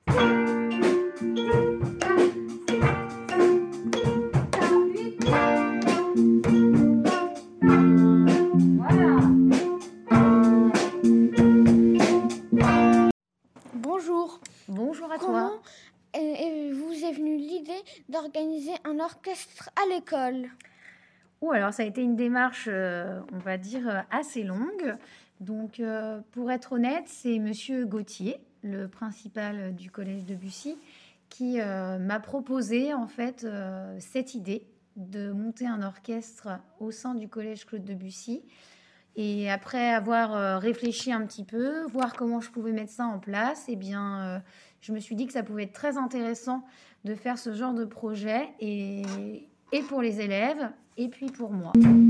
Bonjour. Bonjour à Comment toi. vous est venue l'idée d'organiser un orchestre à l'école? Alors ça a été une démarche, on va dire, assez longue. Donc, pour être honnête, c'est monsieur Gauthier, le principal du collège de Bussy, qui m'a proposé en fait cette idée de monter un orchestre au sein du collège Claude Debussy. Et après avoir réfléchi un petit peu, voir comment je pouvais mettre ça en place, eh bien, je me suis dit que ça pouvait être très intéressant de faire ce genre de projet et pour les élèves et puis pour moi.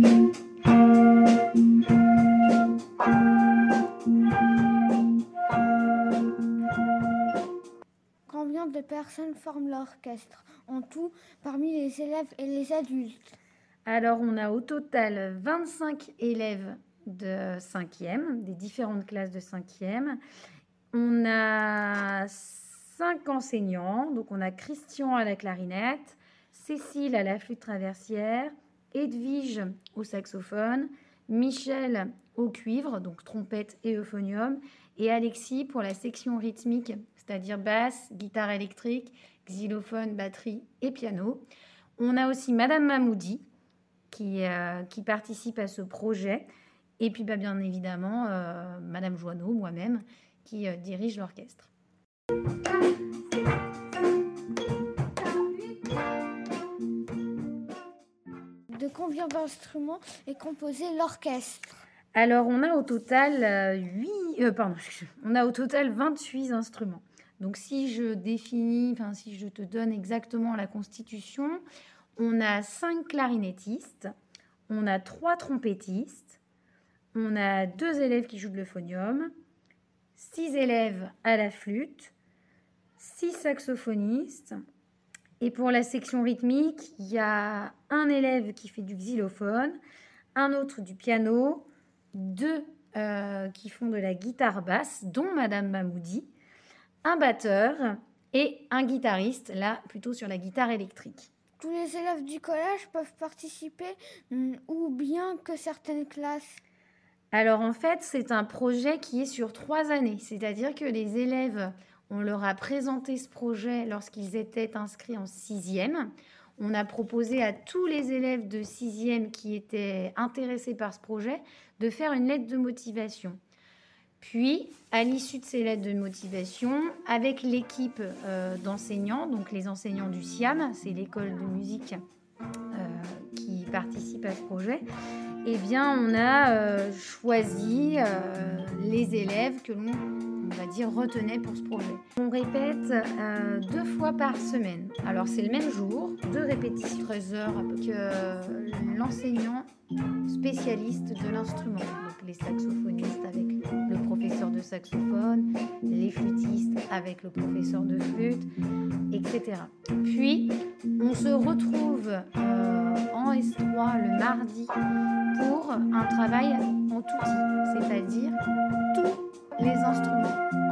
Combien de personnes forment l'orchestre en tout parmi les élèves et les adultes? Alors, on a au total 25 élèves de 5e, des différentes classes de 5e. On a 5 enseignants, donc on a Christian à la clarinette, Cécile à la flûte traversière, Edwige au saxophone, Michel au cuivre, donc trompette et euphonium, et Alexis pour la section rythmique, c'est-à-dire basse, guitare électrique, xylophone, batterie et piano. On a aussi Madame Mamoudi qui participe à ce projet, et puis bien évidemment Madame Joanneau, moi-même, qui dirige l'orchestre. De combien d'instruments est composé l'orchestre? Alors, on a au total 28 instruments. Donc, si je te donne exactement la constitution, on a 5 clarinettistes, on a 3 trompettistes, on a 2 élèves qui jouent de l'euphonium, 6 élèves à la flûte, 6 saxophonistes. Et pour la section rythmique, il y a un élève qui fait du xylophone, un autre du piano, 2 qui font de la guitare basse, dont Madame Mamoudi, un batteur et un guitariste, là plutôt sur la guitare électrique. Tous les élèves du collège peuvent participer ou bien que certaines classes? Alors en fait, c'est un projet qui est sur 3 années, c'est-à-dire que les élèves, on leur a présenté ce projet lorsqu'ils étaient inscrits en 6e. On a proposé à tous les élèves de 6e qui étaient intéressés par ce projet de faire une lettre de motivation. Puis, à l'issue de ces lettres de motivation, avec l'équipe d'enseignants, donc les enseignants du SIAM, c'est l'école de musique qui participe à ce projet, eh bien, on a choisi les élèves que l'on, on va dire, retenait pour ce projet. On répète 2 fois par semaine. Alors, c'est le même jour, 2 répétitions, 13 heures, avec l'enseignant spécialiste de l'instrument. Donc, les saxophonistes avec le professeur de saxophone, les flûtistes avec le professeur de flûte, etc. Puis, on se retrouve en S3 le mardi pour un travail en tout type, c'est-à-dire tous les instruments.